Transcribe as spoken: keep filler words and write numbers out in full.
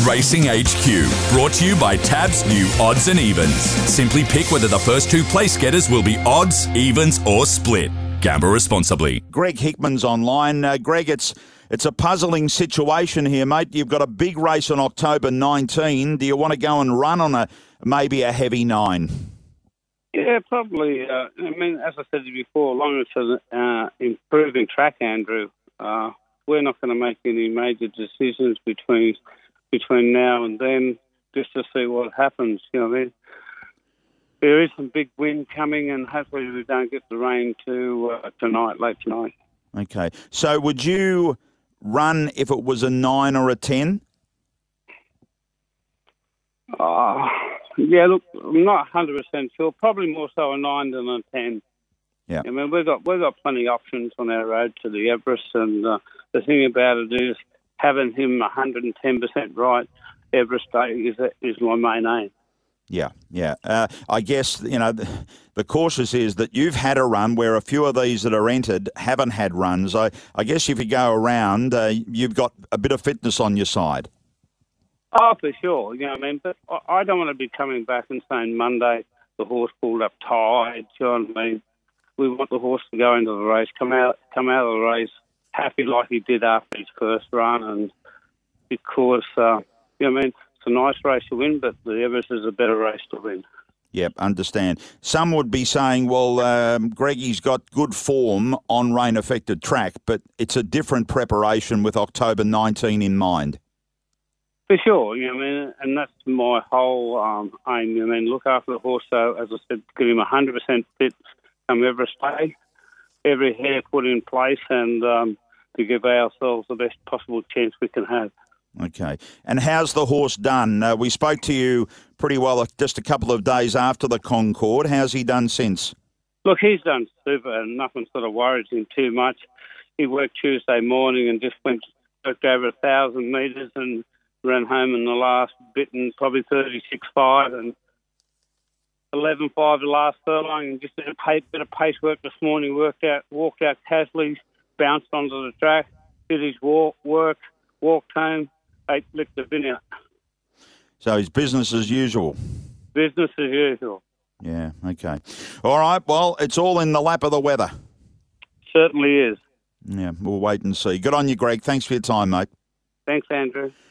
Racing H Q, brought to you by Tab's new Odds and Evens. Simply pick whether the first two place getters will be odds, evens or split. Gamble responsibly. Greg Hickman's online. Uh, Greg, it's it's a puzzling situation here, mate. You've got a big race on October nineteenth. Do you want to go and run on a maybe a heavy nine? Yeah, probably. Uh, I mean, as I said before, long as it's an uh, improving track, Andrew, uh, we're not going to make any major decisions between between now and then, just to see what happens. You know what I mean? There is some big wind coming, and hopefully we don't get the rain to uh, tonight, late tonight. Okay. So would you run if it was a nine or a ten? Uh, yeah, look, I'm not one hundred percent sure. Probably more so a nine than a ten. Yeah. I mean, we've got we've got plenty of options on our road to the Everest, and uh, the thing about it is having him one hundred ten percent right Everest Day is is my main aim. Yeah, yeah. Uh, I guess, you know, the, the cautious is that you've had a run where a few of these that are entered haven't had runs. I, I guess if you go around, uh, you've got a bit of fitness on your side. Oh, for sure. You know what I mean? But I I don't want to be coming back and saying Monday the horse pulled up tired. You know what I mean? We want the horse to go into the race, come out, come out of the race happy like he did after his first run, and because uh, you know what I mean, it's a nice race to win, but the Everest is a better race to win. Yep, understand. Some would be saying, well, um, Greggy's got good form on rain-affected track, but it's a different preparation with October nineteenth in mind. For sure, you know what I mean, and that's my whole um, aim. I mean, look after the horse, so as I said, give him one hundred percent fit come Everest Day, every hair put in place, and um, to give ourselves the best possible chance we can have. Okay. And how's the horse done? Uh, we spoke to you pretty well just a couple of days after the Concord. How's he done since? Look, he's done super, and nothing sort of worries him too much. He worked Tuesday morning and just went worked over a thousand metres and ran home in the last bit and probably thirty-six five and eleven five the last furlong, and just did a pay, bit of pace work this morning. Worked out, walked out casually, bounced onto the track, did his walk work, walked home, ate, licked the bin out. So it's business as usual. Business as usual. Yeah, okay. All right, well, it's all in the lap of the weather. Certainly is. Yeah, we'll wait and see. Good on you, Greg. Thanks for your time, mate. Thanks, Andrew.